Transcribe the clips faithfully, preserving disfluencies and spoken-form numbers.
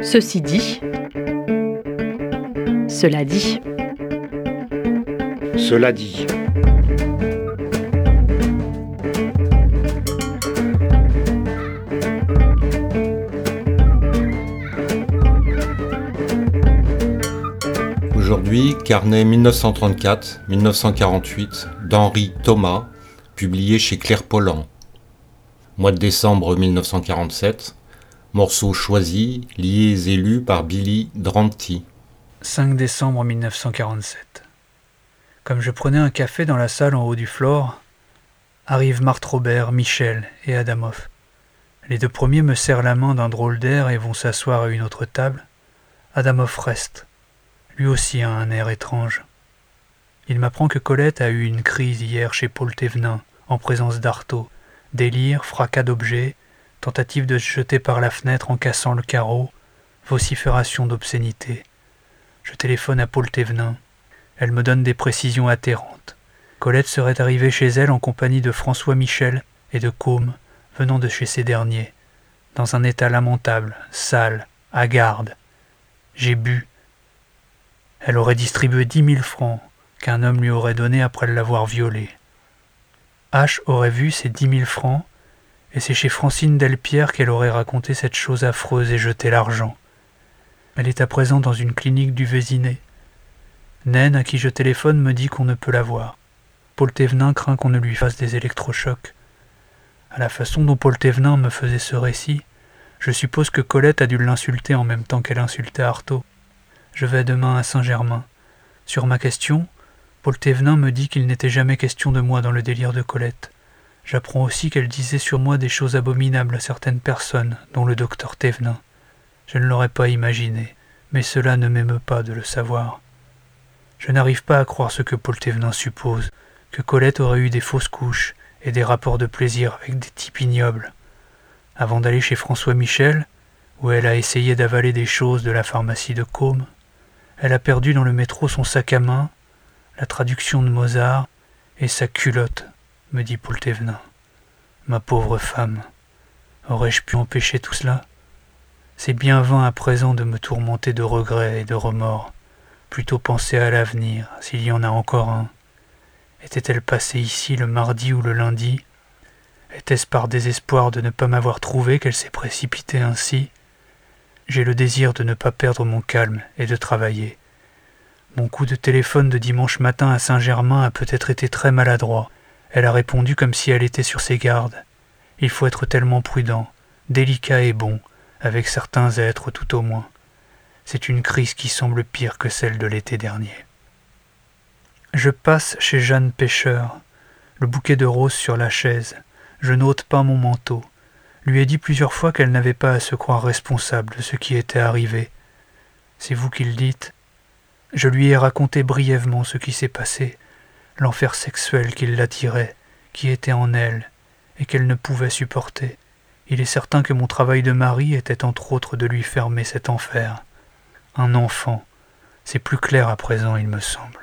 Ceci dit, cela dit. Cela dit. Aujourd'hui, carnet mille neuf cent trente-quatre à mille neuf cent quarante-huit d'Henri Thomas, publié chez Claire Pollan. Mois de décembre mille neuf cent quarante-sept, morceaux choisis, liés et lus par Billy Dranty. cinq décembre mille neuf cent quarante-sept. Comme je prenais un café dans la salle en haut du floor, arrivent Marthe Robert, Michel et Adamov. Les deux premiers me serrent la main d'un drôle d'air et vont s'asseoir à une autre table. Adamov reste. Lui aussi a un air étrange. Il m'apprend que Colette a eu une crise hier chez Paul Thévenin, en présence d'Artaud. Délire, fracas d'objets, tentative de se jeter par la fenêtre en cassant le carreau, vocifération d'obscénité. Je téléphone à Paul Thévenin. Elle me donne des précisions atterrantes. Colette serait arrivée chez elle en compagnie de François Michel et de Côme, venant de chez ces derniers, dans un état lamentable, sale, hagarde. J'ai bu. Elle aurait distribué dix mille francs qu'un homme lui aurait donnés après l'avoir violée. H aurait vu ces dix mille francs, et c'est chez Francine Delpierre qu'elle aurait raconté cette chose affreuse et jeté l'argent. Elle est à présent dans une clinique du Vésiné. Naine, à qui je téléphone, me dit qu'on ne peut la voir. Paul Thévenin craint qu'on ne lui fasse des électrochocs. À la façon dont Paul Thévenin me faisait ce récit, je suppose que Colette a dû l'insulter en même temps qu'elle insultait Artaud. Je vais demain à Saint-Germain. Sur ma question, Paul Thévenin me dit qu'il n'était jamais question de moi dans le délire de Colette. J'apprends aussi qu'elle disait sur moi des choses abominables à certaines personnes, dont le docteur Thévenin. Je ne l'aurais pas imaginé, mais cela ne m'émeut pas de le savoir. Je n'arrive pas à croire ce que Paul Thévenin suppose, que Colette aurait eu des fausses couches et des rapports de plaisir avec des types ignobles. Avant d'aller chez François Michel, où elle a essayé d'avaler des choses de la pharmacie de Côme, elle a perdu dans le métro son sac à main, la traduction de Mozart et sa culotte, me dit Paul Thévenin. Ma pauvre femme, aurais-je pu empêcher tout cela ? C'est bien vain à présent de me tourmenter de regrets et de remords. Plutôt penser à l'avenir, s'il y en a encore un. Était-elle passée ici le mardi ou le lundi ? Était-ce par désespoir de ne pas m'avoir trouvé qu'elle s'est précipitée ainsi ? J'ai le désir de ne pas perdre mon calme et de travailler. Mon coup de téléphone de dimanche matin à Saint-Germain a peut-être été très maladroit. Elle a répondu comme si elle était sur ses gardes. Il faut être tellement prudent, délicat et bon, avec certains êtres tout au moins. C'est une crise qui semble pire que celle de l'été dernier. Je passe chez Jeanne Pêcheur, le bouquet de roses sur la chaise. Je n'ôte pas mon manteau. Lui ai dit plusieurs fois qu'elle n'avait pas à se croire responsable de ce qui était arrivé. C'est vous qui le dites. Je lui ai raconté brièvement ce qui s'est passé, l'enfer sexuel qui l'attirait, qui était en elle, et qu'elle ne pouvait supporter. Il est certain que mon travail de mari était entre autres de lui fermer cet enfer. Un enfant, c'est plus clair à présent, il me semble.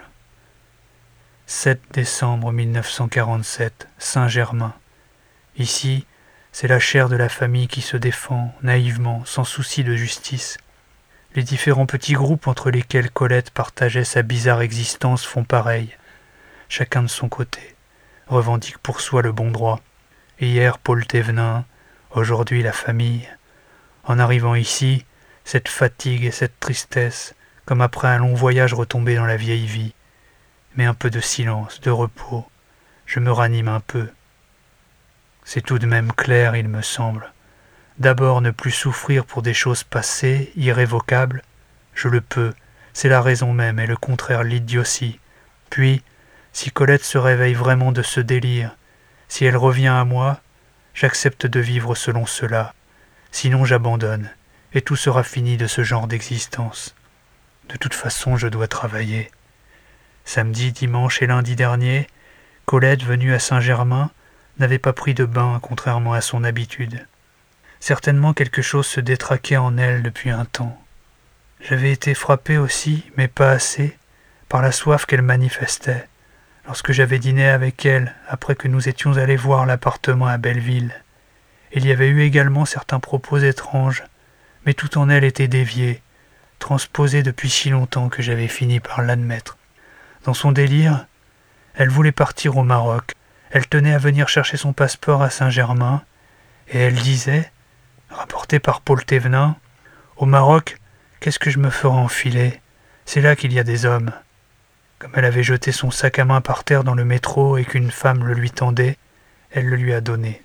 sept décembre mille neuf cent quarante-sept, Saint-Germain. Ici, c'est la chair de la famille qui se défend, naïvement, sans souci de justice. Les différents petits groupes entre lesquels Colette partageait sa bizarre existence font pareil, chacun de son côté, revendique pour soi le bon droit. Hier, Paul Thévenin, aujourd'hui la famille. En arrivant ici, cette fatigue et cette tristesse, comme après un long voyage retombé dans la vieille vie. Mais un peu de silence, de repos, je me ranime un peu. C'est tout de même clair, il me semble. D'abord, ne plus souffrir pour des choses passées, irrévocables. Je le peux, c'est la raison même et le contraire l'idiotie. Puis, si Colette se réveille vraiment de ce délire, si elle revient à moi, j'accepte de vivre selon cela. Sinon j'abandonne, et tout sera fini de ce genre d'existence. De toute façon, je dois travailler. Samedi, dimanche et lundi dernier, Colette, venue à Saint-Germain, n'avait pas pris de bain, contrairement à son habitude. Certainement quelque chose se détraquait en elle depuis un temps. J'avais été frappé aussi, mais pas assez, par la soif qu'elle manifestait, lorsque j'avais dîné avec elle, après que nous étions allés voir l'appartement à Belleville. Il y avait eu également certains propos étranges, mais tout en elle était dévié, transposé depuis si longtemps que j'avais fini par l'admettre. Dans son délire, elle voulait partir au Maroc, elle tenait à venir chercher son passeport à Saint-Germain, et elle disait, rapporté par Paul Thévenin, « Au Maroc, qu'est-ce que je me ferai enfiler? C'est là qu'il y a des hommes. » Comme elle avait jeté son sac à main par terre dans le métro et qu'une femme le lui tendait, elle le lui a donné.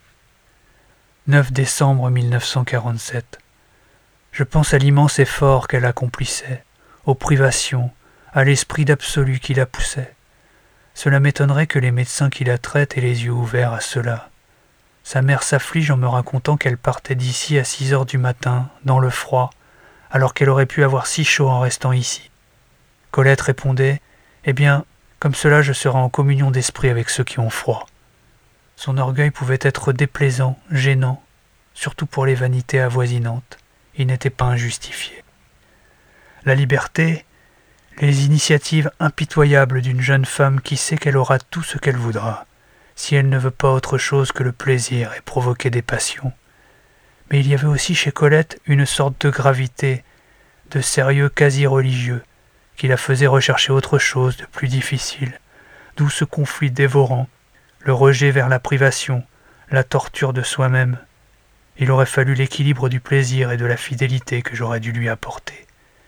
neuf décembre mille neuf cent quarante-sept. Je pense à l'immense effort qu'elle accomplissait, aux privations, à l'esprit d'absolu qui la poussait. Cela m'étonnerait que les médecins qui la traitent aient les yeux ouverts à cela. Sa mère s'afflige en me racontant qu'elle partait d'ici à six heures du matin, dans le froid, alors qu'elle aurait pu avoir si chaud en restant ici. Colette répondait « Eh bien, comme cela je serai en communion d'esprit avec ceux qui ont froid. » Son orgueil pouvait être déplaisant, gênant, surtout pour les vanités avoisinantes. Il n'était pas injustifié. La liberté, les initiatives impitoyables d'une jeune femme qui sait qu'elle aura tout ce qu'elle voudra, si elle ne veut pas autre chose que le plaisir et provoquer des passions. Mais il y avait aussi chez Colette une sorte de gravité, de sérieux quasi religieux, qui la faisait rechercher autre chose de plus difficile, d'où ce conflit dévorant, le rejet vers la privation, la torture de soi-même. Il aurait fallu l'équilibre du plaisir et de la fidélité que j'aurais dû lui apporter.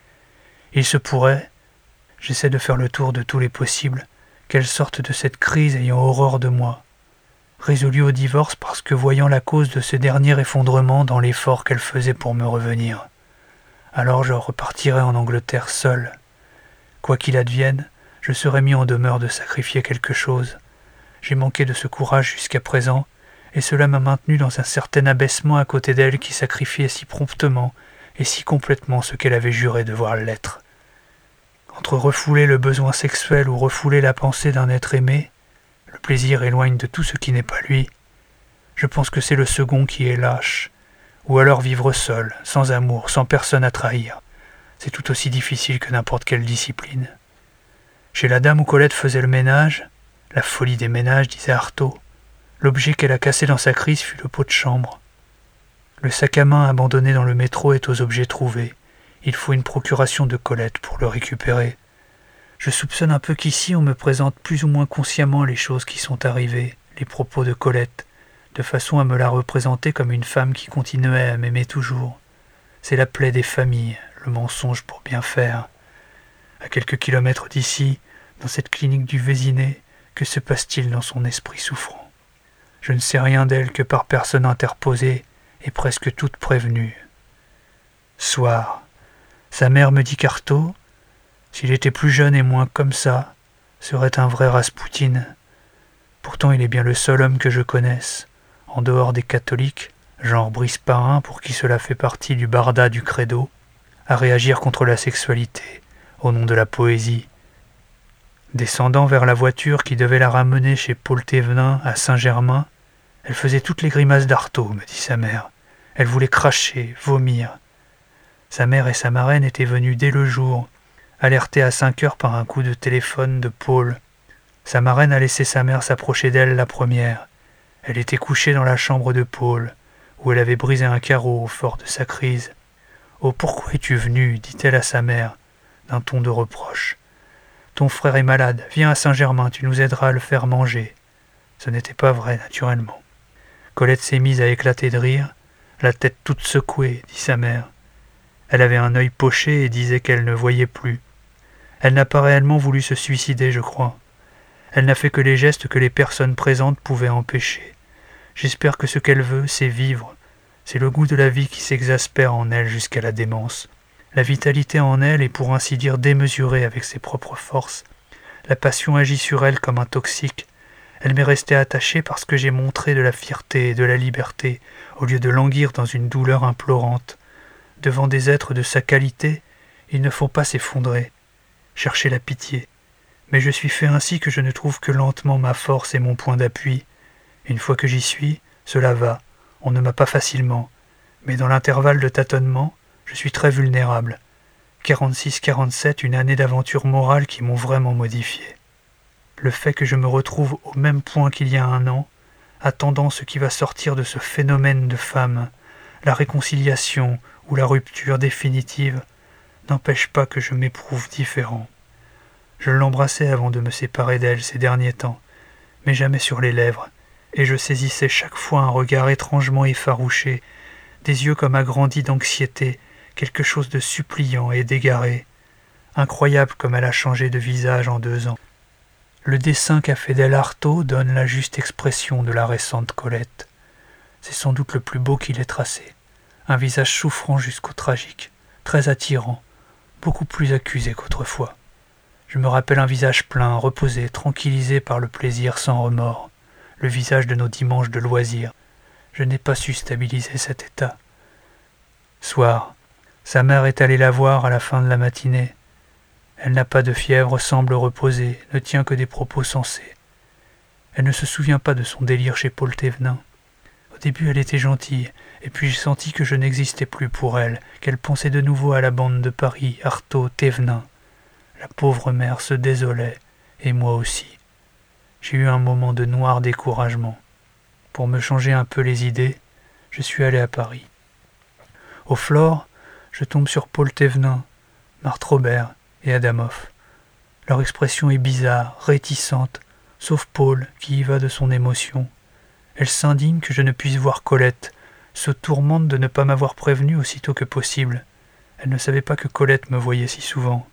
Il se pourrait, j'essaie de faire le tour de tous les possibles, qu'elle sorte de cette crise ayant horreur de moi, résolue au divorce parce que voyant la cause de ce dernier effondrement dans l'effort qu'elle faisait pour me revenir. Alors je repartirai en Angleterre seul. Quoi qu'il advienne, je serai mis en demeure de sacrifier quelque chose. J'ai manqué de ce courage jusqu'à présent, et cela m'a maintenu dans un certain abaissement à côté d'elle qui sacrifiait si promptement et si complètement ce qu'elle avait juré devoir l'être. Entre refouler le besoin sexuel ou refouler la pensée d'un être aimé, le plaisir éloigne de tout ce qui n'est pas lui. Je pense que c'est le second qui est lâche, ou alors vivre seul, sans amour, sans personne à trahir. C'est tout aussi difficile que n'importe quelle discipline. Chez la dame où Colette faisait le ménage, la folie des ménages, disait Artaud, l'objet qu'elle a cassé dans sa crise fut le pot de chambre. Le sac à main abandonné dans le métro est aux objets trouvés. Il faut une procuration de Colette pour le récupérer. Je soupçonne un peu qu'ici on me présente plus ou moins consciemment les choses qui sont arrivées, les propos de Colette, de façon à me la représenter comme une femme qui continuait à m'aimer toujours. C'est la plaie des familles, le mensonge pour bien faire. À quelques kilomètres d'ici, dans cette clinique du Vésinet, que se passe-t-il dans son esprit souffrant? Je ne sais rien d'elle que par personne interposée et presque toute prévenue. Soir. Sa mère me dit qu'Artaud, s'il était plus jeune et moins comme ça, serait un vrai Raspoutine. Pourtant il est bien le seul homme que je connaisse, en dehors des catholiques, genre Brice Parrain pour qui cela fait partie du barda du credo, à réagir contre la sexualité, au nom de la poésie. Descendant vers la voiture qui devait la ramener chez Paul Thévenin à Saint-Germain, elle faisait toutes les grimaces d'Artaud, me dit sa mère. Elle voulait cracher, vomir. Sa mère et sa marraine étaient venues dès le jour, alertées à cinq heures par un coup de téléphone de Paul. Sa marraine a laissé sa mère s'approcher d'elle la première. Elle était couchée dans la chambre de Paul, où elle avait brisé un carreau au fort de sa crise. « Oh, pourquoi es-tu venue » dit-elle à sa mère, d'un ton de reproche. « Ton frère est malade, viens à Saint-Germain, tu nous aideras à le faire manger. » Ce n'était pas vrai, naturellement. Colette s'est mise à éclater de rire, la tête toute secouée, dit sa mère. Elle avait un œil poché et disait qu'elle ne voyait plus. Elle n'a pas réellement voulu se suicider, je crois. Elle n'a fait que les gestes que les personnes présentes pouvaient empêcher. J'espère que ce qu'elle veut, c'est vivre. C'est le goût de la vie qui s'exaspère en elle jusqu'à la démence. La vitalité en elle est pour ainsi dire démesurée avec ses propres forces. La passion agit sur elle comme un toxique. Elle m'est restée attachée parce que j'ai montré de la fierté et de la liberté, au lieu de languir dans une douleur implorante. Devant des êtres de sa qualité, il ne faut pas s'effondrer, chercher la pitié. Mais je suis fait ainsi que je ne trouve que lentement ma force et mon point d'appui. Une fois que j'y suis, cela va, on ne m'a pas facilement. Mais dans l'intervalle de tâtonnement, je suis très vulnérable. quarante-six quarante-sept, une année d'aventure morale qui m'ont vraiment modifié. Le fait que je me retrouve au même point qu'il y a un an, attendant ce qui va sortir de ce phénomène de femme, la réconciliation ou la rupture définitive n'empêche pas que je m'éprouve différent. Je l'embrassais avant de me séparer d'elle ces derniers temps, mais jamais sur les lèvres, et je saisissais chaque fois un regard étrangement effarouché, des yeux comme agrandis d'anxiété, quelque chose de suppliant et d'égaré. Incroyable comme elle a changé de visage en deux ans. Le dessin qu'a fait d'elle Artaud donne la juste expression de la récente Colette. C'est sans doute le plus beau qu'il ait tracé. Un visage souffrant jusqu'au tragique, très attirant, beaucoup plus accusé qu'autrefois. Je me rappelle un visage plein, reposé, tranquillisé par le plaisir sans remords, le visage de nos dimanches de loisirs. Je n'ai pas su stabiliser cet état. Soir, sa mère est allée la voir à la fin de la matinée. Elle n'a pas de fièvre, semble reposée, ne tient que des propos sensés. Elle ne se souvient pas de son délire chez Paul Thévenin. Au début, elle était gentille, et puis j'ai senti que je n'existais plus pour elle, qu'elle pensait de nouveau à la bande de Paris, Artaud, Thévenin. La pauvre mère se désolait, et moi aussi. J'ai eu un moment de noir découragement. Pour me changer un peu les idées, je suis allé à Paris. Au Flore, je tombe sur Paul Thévenin, Marthe Robert et Adamov. Leur expression est bizarre, réticente, sauf Paul qui y va de son émotion. Elle s'indigne que je ne puisse voir Colette, se tourmente de ne pas m'avoir prévenu aussitôt que possible. Elle ne savait pas que Colette me voyait si souvent.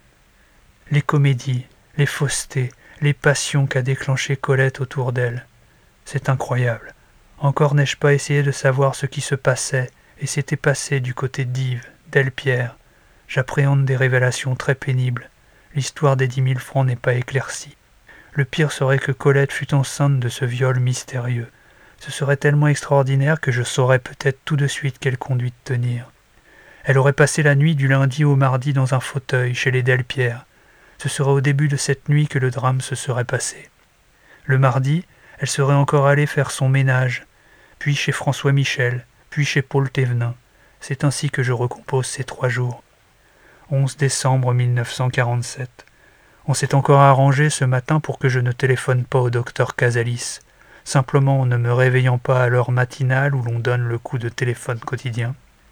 Les comédies, les faussetés, les passions qu'a déclenchées Colette autour d'elle. C'est incroyable. Encore n'ai-je pas essayé de savoir ce qui se passait et s'était passé du côté d'Yves, d'Elpierre. J'appréhende des révélations très pénibles. L'histoire des dix mille francs n'est pas éclaircie. Le pire serait que Colette fût enceinte de ce viol mystérieux. Ce serait tellement extraordinaire que je saurais peut-être tout de suite quelle conduite tenir. Elle aurait passé la nuit du lundi au mardi dans un fauteuil chez les Delpierre. Ce serait au début de cette nuit que le drame se serait passé. Le mardi, elle serait encore allée faire son ménage, puis chez François Michel, puis chez Paul Thévenin. C'est ainsi que je recompose ces trois jours. onze décembre mille neuf cent quarante-sept. On s'est encore arrangé ce matin pour que je ne téléphone pas au docteur Casalis, simplement en ne me réveillant pas à l'heure matinale où l'on donne le coup de téléphone quotidien.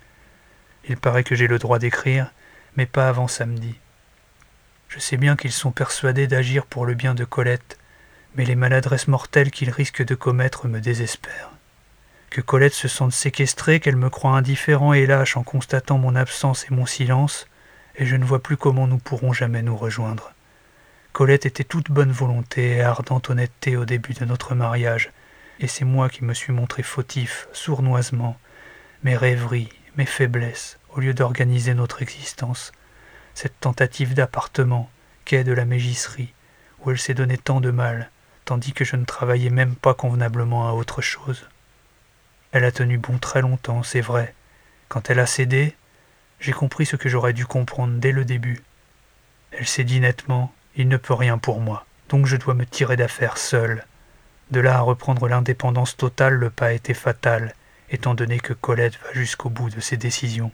Il paraît que j'ai le droit d'écrire, mais pas avant samedi. Je sais bien qu'ils sont persuadés d'agir pour le bien de Colette, mais les maladresses mortelles qu'ils risquent de commettre me désespèrent. Que Colette se sente séquestrée, qu'elle me croie indifférent et lâche en constatant mon absence et mon silence, et je ne vois plus comment nous pourrons jamais nous rejoindre. Colette était toute bonne volonté et ardente honnêteté au début de notre mariage, et c'est moi qui me suis montré fautif, sournoisement, mes rêveries, mes faiblesses, au lieu d'organiser notre existence. Cette tentative d'appartement, quai de la mégisserie, où elle s'est donné tant de mal, tandis que je ne travaillais même pas convenablement à autre chose. Elle a tenu bon très longtemps, c'est vrai. Quand elle a cédé, j'ai compris ce que j'aurais dû comprendre dès le début. Elle s'est dit nettement, il ne peut rien pour moi, donc je dois me tirer d'affaire seul. De là à reprendre l'indépendance totale, le pas était fatal, étant donné que Colette va jusqu'au bout de ses décisions.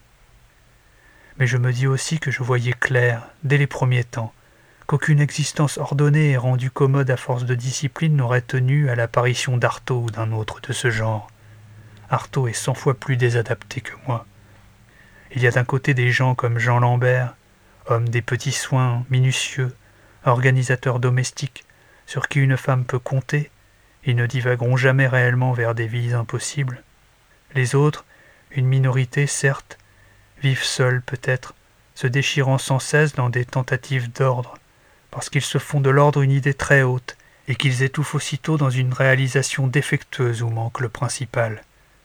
Mais je me dis aussi que je voyais clair, dès les premiers temps, qu'aucune existence ordonnée et rendue commode à force de discipline n'aurait tenu à l'apparition d'Artaud ou d'un autre de ce genre. Artaud est cent fois plus désadapté que moi. Il y a d'un côté des gens comme Jean Lambert, homme des petits soins minutieux, organisateur domestique, sur qui une femme peut compter, ils ne divagueront jamais réellement vers des vies impossibles. Les autres, une minorité certes, vivent seuls peut-être, se déchirant sans cesse dans des tentatives d'ordre, parce qu'ils se font de l'ordre une idée très haute, et qu'ils étouffent aussitôt dans une réalisation défectueuse où manque le principal.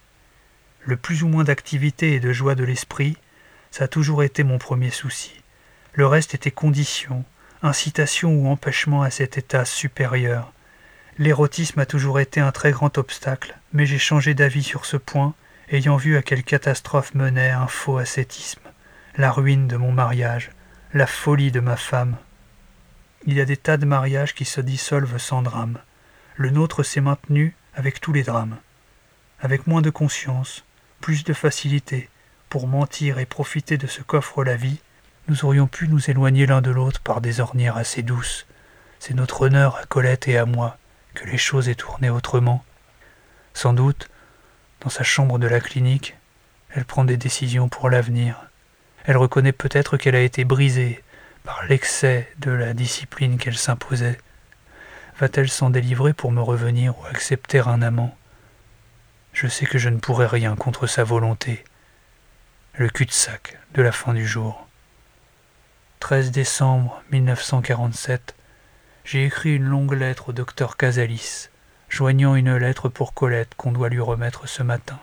Le plus ou moins d'activité et de joie de l'esprit, ça a toujours été mon premier souci. Le reste était condition, incitation ou empêchement à cet état supérieur. L'érotisme a toujours été un très grand obstacle, mais j'ai changé d'avis sur ce point, ayant vu à quelle catastrophe menait un faux ascétisme, la ruine de mon mariage, la folie de ma femme. Il y a des tas de mariages qui se dissolvent sans drame. Le nôtre s'est maintenu avec tous les drames. Avec moins de conscience, plus de facilité, pour mentir et profiter de ce qu'offre la vie, nous aurions pu nous éloigner l'un de l'autre par des ornières assez douces. C'est notre honneur à Colette et à moi que les choses aient tourné autrement. Sans doute, dans sa chambre de la clinique, Elle prend des décisions pour l'avenir. Elle reconnaît peut-être qu'elle a été brisée par l'excès de la discipline qu'elle s'imposait. Va-t-elle s'en délivrer pour me revenir ou accepter un amant ? Je sais que je ne pourrai rien contre sa volonté. Le cul-de-sac de la fin du jour. treize décembre mille neuf cent quarante-sept, j'ai écrit une longue lettre au docteur Casalis, joignant une lettre pour Colette qu'on doit lui remettre ce matin.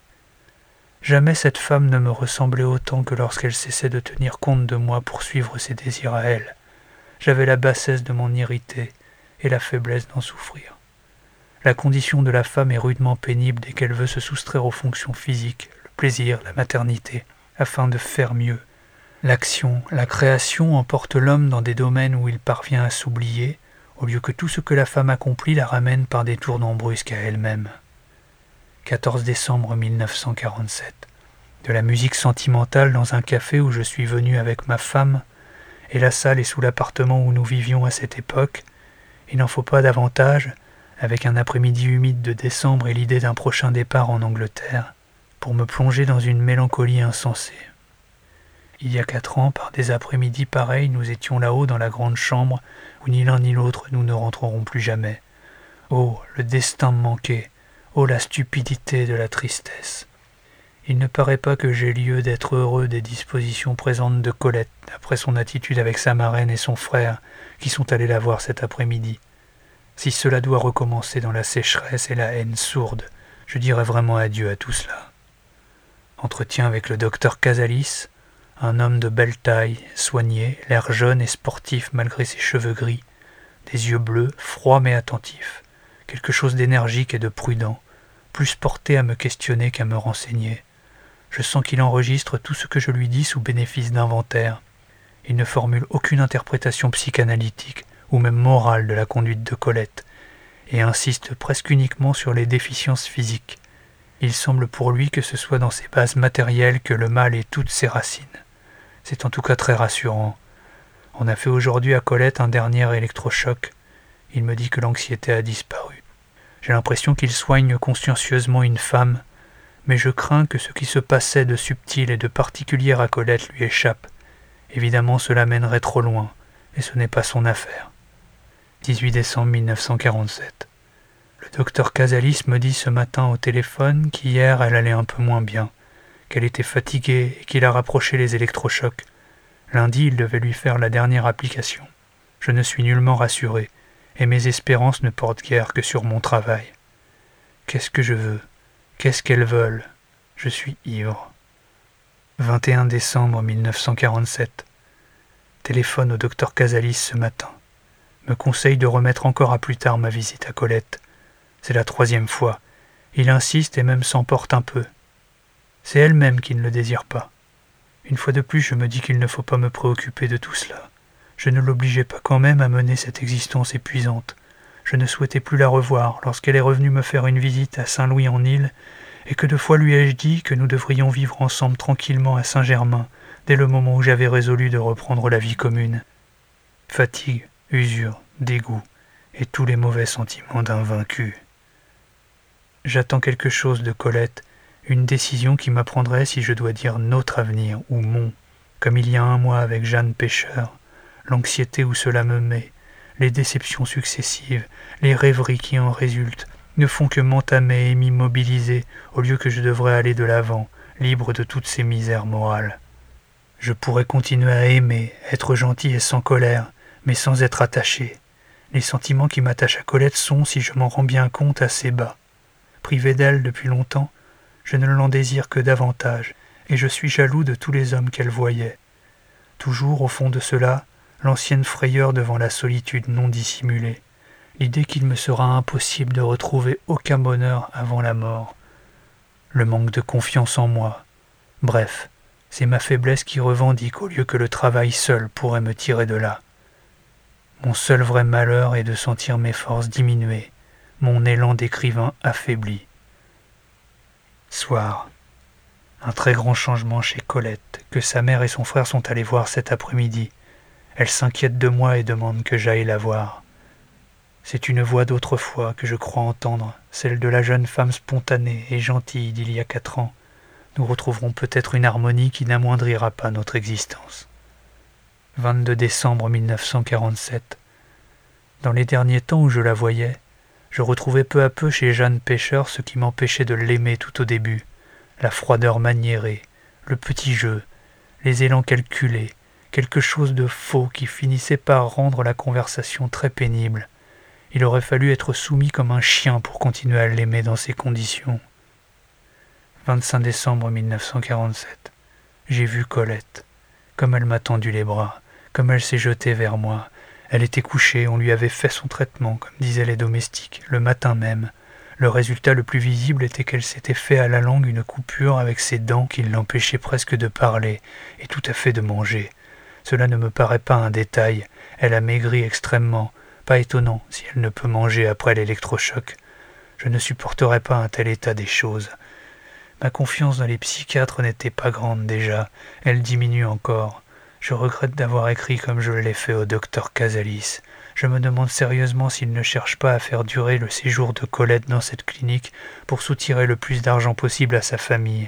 Jamais cette femme ne me ressemblait autant que lorsqu'elle cessait de tenir compte de moi pour suivre ses désirs à elle. J'avais la bassesse de m'en irriter et la faiblesse d'en souffrir. La condition de la femme est rudement pénible dès qu'elle veut se soustraire aux fonctions physiques, le plaisir, la maternité, afin de faire mieux. L'action, la création emporte l'homme dans des domaines où il parvient à s'oublier, au lieu que tout ce que la femme accomplit la ramène par des tournants brusques à elle-même. quatorze décembre mille neuf cent quarante-sept. De la musique sentimentale dans un café où je suis venu avec ma femme, et la salle est sous l'appartement où nous vivions à cette époque. Il n'en faut pas davantage, avec un après-midi humide de décembre et l'idée d'un prochain départ en Angleterre, pour me plonger dans une mélancolie insensée. Il y a quatre ans, par des après-midi pareils, nous étions là-haut dans la grande chambre où ni l'un ni l'autre nous ne rentrerons plus jamais. Oh, le destin me manquait. Oh, la stupidité de la tristesse. Il ne paraît pas que j'aie lieu d'être heureux des dispositions présentes de Colette, d'après son attitude avec sa marraine et son frère, qui sont allés la voir cet après-midi. Si cela doit recommencer dans la sécheresse et la haine sourde, je dirai vraiment adieu à tout cela. Entretien avec le docteur Casalis, un homme de belle taille, soigné, l'air jeune et sportif malgré ses cheveux gris, des yeux bleus, froids mais attentifs, quelque chose d'énergique et de prudent, plus porté à me questionner qu'à me renseigner. Je sens qu'il enregistre tout ce que je lui dis sous bénéfice d'inventaire. Il ne formule aucune interprétation psychanalytique ou même morale de la conduite de Colette, et insiste presque uniquement sur les déficiences physiques. Il semble pour lui que ce soit dans ses bases matérielles que le mal ait toutes ses racines. C'est en tout cas très rassurant. On a fait aujourd'hui à Colette un dernier électrochoc. Il me dit que l'anxiété a disparu. J'ai l'impression qu'il soigne consciencieusement une femme, mais je crains que ce qui se passait de subtil et de particulier à Colette lui échappe. Évidemment, cela mènerait trop loin, et ce n'est pas son affaire. dix-huit décembre mille neuf cent quarante-sept. Le docteur Casalis me dit ce matin au téléphone qu'hier elle allait un peu moins bien, qu'elle était fatiguée et qu'il a rapproché les électrochocs. Lundi, il devait lui faire la dernière application. Je ne suis nullement rassuré, et mes espérances ne portent guère que sur mon travail. Qu'est-ce que je veux ? Qu'est-ce qu'elles veulent ? Je suis ivre. vingt et un décembre mille neuf cent quarante-sept. Téléphone au docteur Casalis ce matin. Me conseille de remettre encore à plus tard ma visite à Colette. C'est la troisième fois. Il insiste et même s'emporte un peu. C'est elle-même qui ne le désire pas. Une fois de plus, je me dis qu'il ne faut pas me préoccuper de tout cela. Je ne l'obligeais pas quand même à mener cette existence épuisante. Je ne souhaitais plus la revoir lorsqu'elle est revenue me faire une visite à Saint-Louis-en-Île, et que de fois lui ai-je dit que nous devrions vivre ensemble tranquillement à Saint-Germain, dès le moment où j'avais résolu de reprendre la vie commune. Fatigue, usure, dégoût, et tous les mauvais sentiments d'un vaincu. J'attends quelque chose de Colette, une décision qui m'apprendrait si je dois dire notre avenir ou mon, comme il y a un mois avec Jeanne Pêcheur, l'anxiété où cela me met, les déceptions successives, les rêveries qui en résultent, ne font que m'entamer et m'immobiliser au lieu que je devrais aller de l'avant, libre de toutes ces misères morales. Je pourrais continuer à aimer, être gentil et sans colère, mais sans être attaché. Les sentiments qui m'attachent à Colette sont, si je m'en rends bien compte, assez bas. Privé d'elle depuis longtemps, je ne l'en désire que davantage, et je suis jaloux de tous les hommes qu'elle voyait. Toujours, au fond de cela, l'ancienne frayeur devant la solitude non dissimulée, l'idée qu'il me sera impossible de retrouver aucun bonheur avant la mort, le manque de confiance en moi. Bref, c'est ma faiblesse qui revendique au lieu que le travail seul pourrait me tirer de là. Mon seul vrai malheur est de sentir mes forces diminuer, mon élan d'écrivain affaibli. Soir. Un très grand changement chez Colette, que sa mère et son frère sont allés voir cet après-midi. Elle s'inquiète de moi et demande que j'aille la voir. C'est une voix d'autrefois que je crois entendre, celle de la jeune femme spontanée et gentille d'il y a quatre ans, nous retrouverons peut-être une harmonie qui n'amoindrira pas notre existence. vingt-deux décembre mille neuf cent quarante-sept. Dans les derniers temps où je la voyais, je retrouvais peu à peu chez Jeanne Pêcheur ce qui m'empêchait de l'aimer tout au début, la froideur maniérée, le petit jeu, les élans calculés, quelque chose de faux qui finissait par rendre la conversation très pénible. Il aurait fallu être soumis comme un chien pour continuer à l'aimer dans ces conditions. vingt-cinq décembre mille neuf cent quarante-sept. J'ai vu Colette. Comme elle m'a tendu les bras, comme elle s'est jetée vers moi. Elle était couchée, on lui avait fait son traitement, comme disaient les domestiques, le matin même. Le résultat le plus visible était qu'elle s'était fait à la langue une coupure avec ses dents qui l'empêchaient presque de parler et tout à fait de manger. Cela ne me paraît pas un détail. Elle a maigri extrêmement. Pas étonnant si elle ne peut manger après l'électrochoc. Je ne supporterais pas un tel état des choses. Ma confiance dans les psychiatres n'était pas grande déjà. Elle diminue encore. Je regrette d'avoir écrit comme je l'ai fait au docteur Casalis. Je me demande sérieusement s'il ne cherche pas à faire durer le séjour de Colette dans cette clinique pour soutirer le plus d'argent possible à sa famille.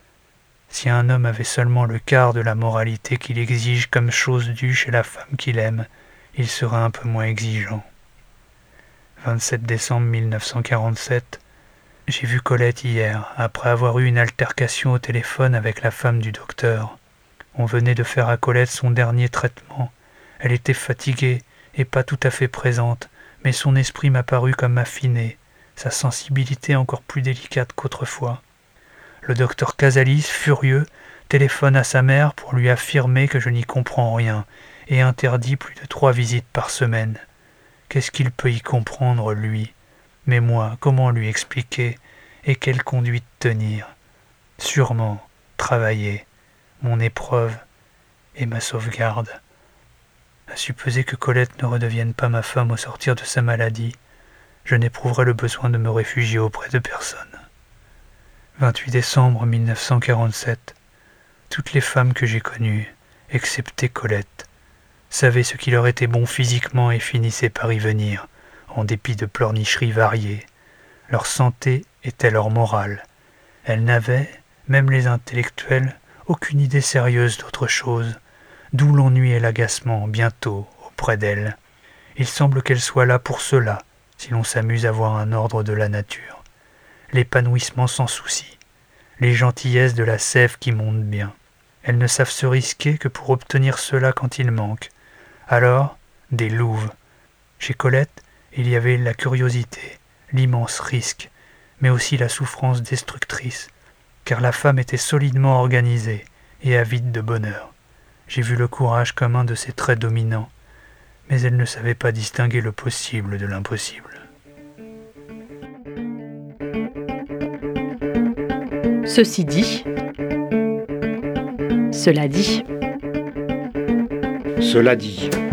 Si un homme avait seulement le quart de la moralité qu'il exige comme chose due chez la femme qu'il aime, il serait un peu moins exigeant. vingt-sept décembre mille neuf cent quarante-sept. J'ai vu Colette hier, après avoir eu une altercation au téléphone avec la femme du docteur. On venait de faire à Colette son dernier traitement. Elle était fatiguée et pas tout à fait présente, mais son esprit m'a paru comme affiné, sa sensibilité encore plus délicate qu'autrefois. Le docteur Casalis, furieux, téléphone à sa mère pour lui affirmer que je n'y comprends rien et interdit plus de trois visites par semaine. Qu'est-ce qu'il peut y comprendre, lui ? Mais moi, comment lui expliquer et quelle conduite tenir ? Sûrement, travailler, mon épreuve et ma sauvegarde. À supposer que Colette ne redevienne pas ma femme au sortir de sa maladie, je n'éprouverai le besoin de me réfugier auprès de personne. vingt-huit décembre mille neuf cent quarante-sept. Toutes les femmes que j'ai connues, excepté Colette, savaient ce qui leur était bon physiquement et finissaient par y venir, en dépit de pleurnicheries variées. Leur santé était leur morale. Elles n'avaient, même les intellectuels, aucune idée sérieuse d'autre chose, d'où l'ennui et l'agacement bientôt auprès d'elles. Il semble qu'elles soient là pour cela, si l'on s'amuse à voir un ordre de la nature. L'épanouissement sans souci, les gentillesses de la sève qui monte bien. Elles ne savent se risquer que pour obtenir cela quand il manque. Alors, des louves. Chez Colette, il y avait la curiosité, l'immense risque, mais aussi la souffrance destructrice, car la femme était solidement organisée et avide de bonheur. J'ai vu le courage comme un de ses traits dominants, mais elle ne savait pas distinguer le possible de l'impossible. Ceci dit, cela dit. Cela dit.